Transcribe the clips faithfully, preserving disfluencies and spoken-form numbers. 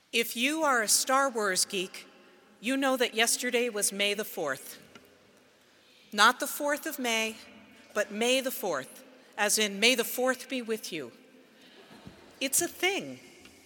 If you are a Star Wars geek, you know that yesterday was May the fourth. Not the fourth of May, but May the fourth, as in May the fourth be with you. It's a thing.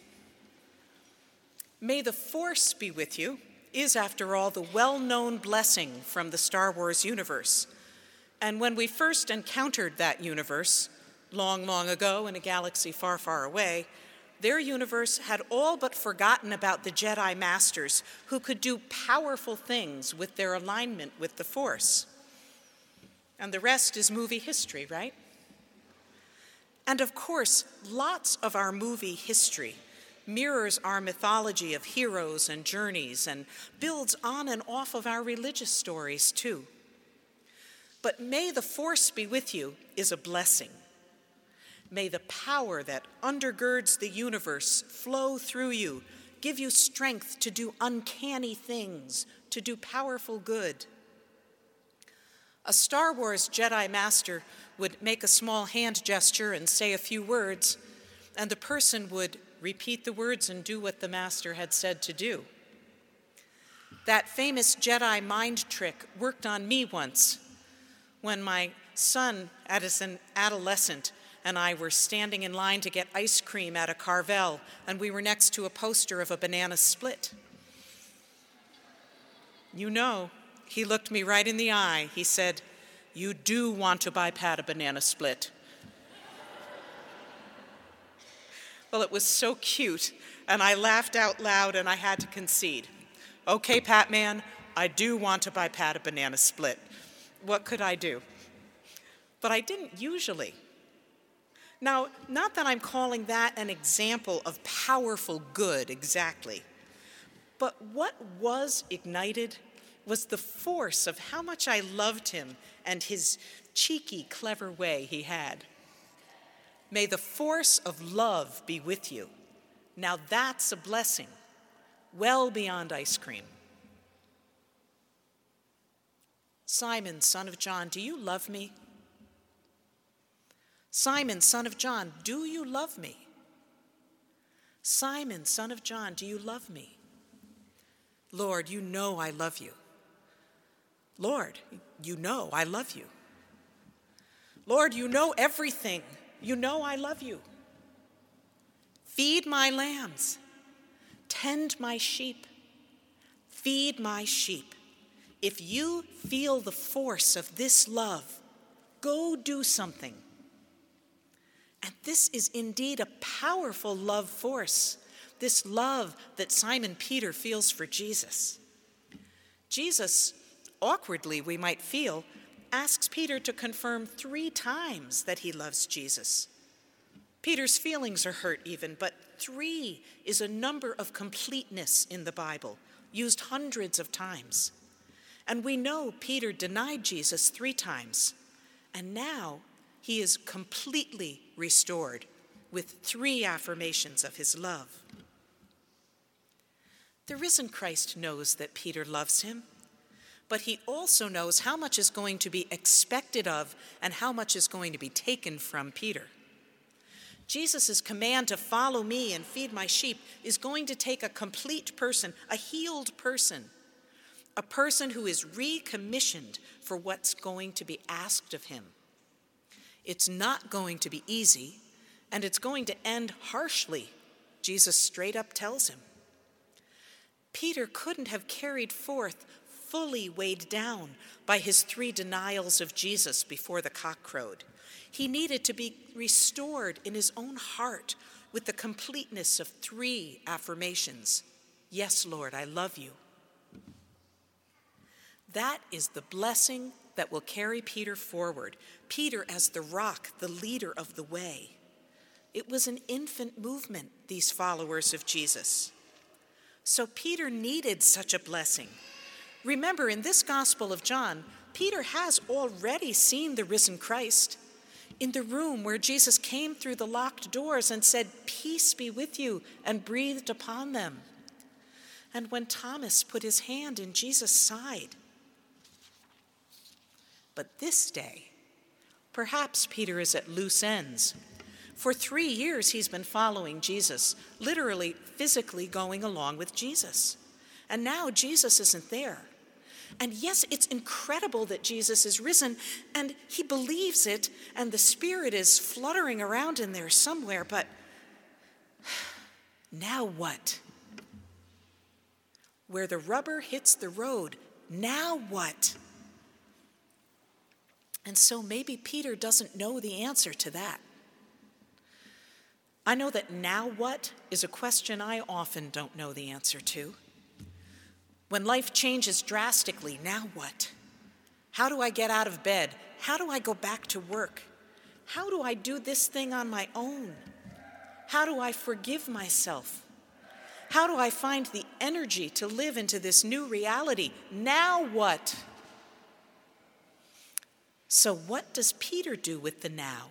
May the Force be with you is, after all, the well-known blessing from the Star Wars universe. And when we first encountered that universe, long, long ago in a galaxy far, far away, their universe had all but forgotten about the Jedi Masters who could do powerful things with their alignment with the Force. And the rest is movie history, right? And of course, lots of our movie history mirrors our mythology of heroes and journeys and builds on and off of our religious stories too. But may the Force be with you is a blessing. May the power that undergirds the universe flow through you, give you strength to do uncanny things, to do powerful good. A Star Wars Jedi Master would make a small hand gesture and say a few words, and the person would repeat the words and do what the Master had said to do. That famous Jedi mind trick worked on me once when my son, as an adolescent, and I were standing in line to get ice cream at a Carvel, and we were next to a poster of a banana split. You know, he looked me right in the eye. He said, "You do want to buy Pat a banana split." Well, it was so cute, and I laughed out loud, and I had to concede. Okay, Pat man, I do want to buy Pat a banana split. What could I do? But I didn't usually. Now, not that I'm calling that an example of powerful good exactly, but what was ignited was the force of how much I loved him and his cheeky, clever way he had. May the force of love be with you. Now that's a blessing, well beyond ice cream. Simon, son of John, do you love me? Simon, son of John, do you love me? Simon, son of John, do you love me? Lord, you know I love you. Lord, you know I love you. Lord, you know everything. You know I love you. Feed my lambs. Tend my sheep. Feed my sheep. If you feel the force of this love, go do something. And this is indeed a powerful love force, this love that Simon Peter feels for Jesus. Jesus, awkwardly we might feel, asks Peter to confirm three times that he loves Jesus. Peter's feelings are hurt even, but three is a number of completeness in the Bible, used hundreds of times. And we know Peter denied Jesus three times, and now he is completely restored with three affirmations of his love. The risen Christ knows that Peter loves him, but he also knows how much is going to be expected of and how much is going to be taken from Peter. Jesus' command to follow me and feed my sheep is going to take a complete person, a healed person, a person who is recommissioned for what's going to be asked of him. It's not going to be easy, and it's going to end harshly, Jesus straight up tells him. Peter couldn't have carried forth fully weighed down by his three denials of Jesus before the cock crowed. He needed to be restored in his own heart with the completeness of three affirmations. Yes, Lord, I love you. That is the blessing that will carry Peter forward. Peter as the rock, the leader of the way. It was an infant movement, these followers of Jesus. So Peter needed such a blessing. Remember, in this Gospel of John, Peter has already seen the risen Christ in the room where Jesus came through the locked doors and said, "Peace be with you," and breathed upon them. And when Thomas put his hand in Jesus' side. But this day, perhaps Peter is at loose ends, For three years, he's been following Jesus, literally, physically going along with Jesus. And now Jesus isn't there. And yes, it's incredible that Jesus is risen, and he believes it, and the Spirit is fluttering around in there somewhere, but now what? Where the rubber hits the road, now what? And so maybe Peter doesn't know the answer to that. I know that now what is a question I often don't know the answer to. When life changes drastically, now what? How do I get out of bed? How do I go back to work? How do I do this thing on my own? How do I forgive myself? How do I find the energy to live into this new reality? Now what? So what does Peter do with the now?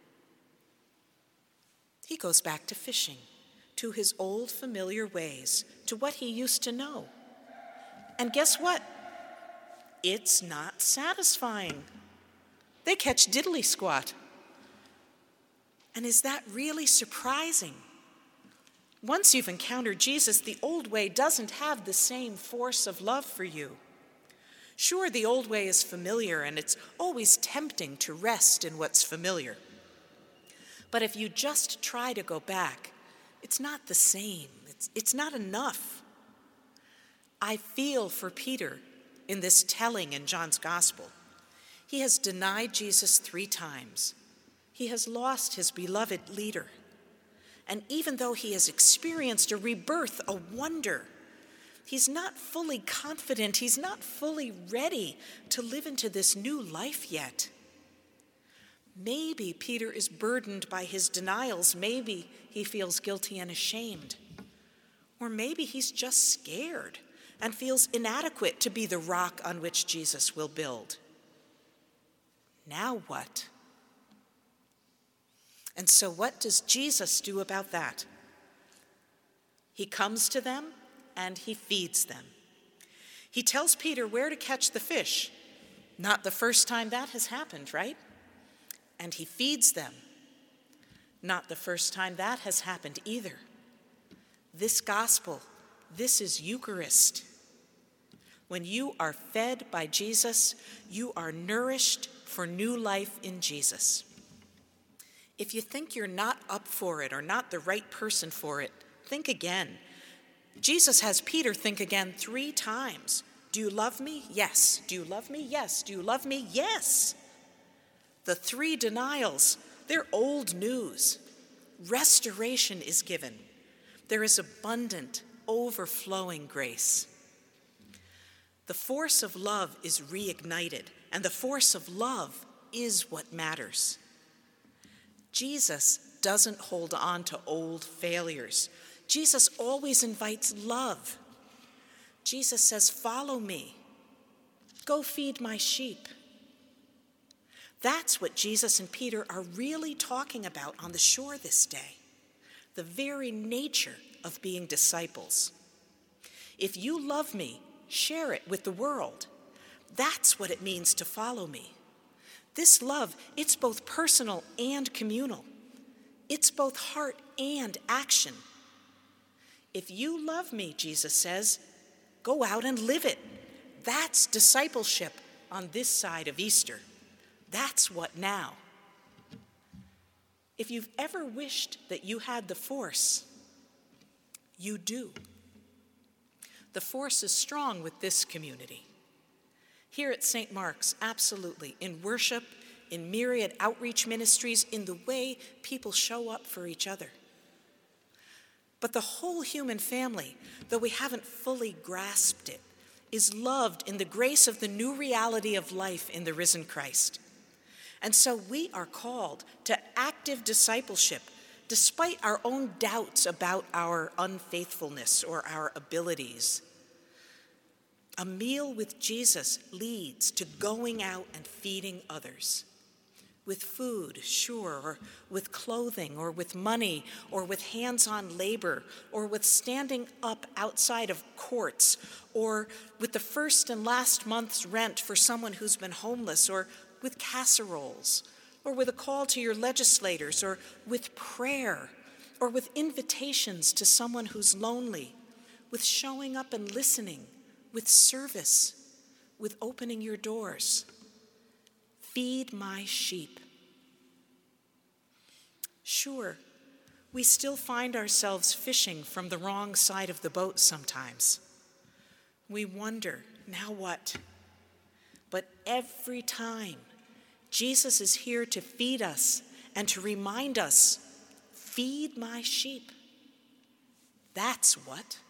He goes back to fishing, to his old familiar ways, to what he used to know. And guess what? It's not satisfying. They catch diddly squat. And is that really surprising? Once you've encountered Jesus, the old way doesn't have the same force of love for you. Sure, the old way is familiar, and it's always tempting to rest in what's familiar. But if you just try to go back, it's not the same. It's, it's not enough. I feel for Peter in this telling in John's Gospel. He has denied Jesus three times. He has lost his beloved leader. And even though he has experienced a rebirth, a wonder, he's not fully confident, he's not fully ready to live into this new life yet. Maybe Peter is burdened by his denials. Maybe he feels guilty and ashamed. Or maybe he's just scared and feels inadequate to be the rock on which Jesus will build. Now what? And so what does Jesus do about that? He comes to them and he feeds them. He tells Peter where to catch the fish. Not the first time that has happened, right? And he feeds them. Not the first time that has happened either. This gospel, this is Eucharist. When you are fed by Jesus, you are nourished for new life in Jesus. If you think you're not up for it or not the right person for it, think again. Jesus has Peter think again three times. Do you love me? Yes. Do you love me? Yes. Do you love me? Yes. The three denials, they're old news. Restoration is given. There is abundant, overflowing grace. The force of love is reignited, and the force of love is what matters. Jesus doesn't hold on to old failures. Jesus always invites love. Jesus says, "Follow me. Go feed my sheep." That's what Jesus and Peter are really talking about on the shore this day, the very nature of being disciples. If you love me, share it with the world. That's what it means to follow me. This love, it's both personal and communal. It's both heart and action. If you love me, Jesus says, go out and live it. That's discipleship on this side of Easter. That's what now. If you've ever wished that you had the force, you do. The force is strong with this community. Here at Saint Mark's, absolutely, in worship, in myriad outreach ministries, in the way people show up for each other. But the whole human family, though we haven't fully grasped it, is loved in the grace of the new reality of life in the risen Christ. And so we are called to active discipleship, despite our own doubts about our unfaithfulness or our abilities. A meal with Jesus leads to going out and feeding others. With food, sure, or with clothing, or with money, or with hands-on labor, or with standing up outside of courts, or with the first and last month's rent for someone who's been homeless, or with casseroles, or with a call to your legislators, or with prayer, or with invitations to someone who's lonely, with showing up and listening, with service, with opening your doors. Feed my sheep. Sure, we still find ourselves fishing from the wrong side of the boat sometimes. We wonder, now what? But every time, Jesus is here to feed us and to remind us, feed my sheep. That's what.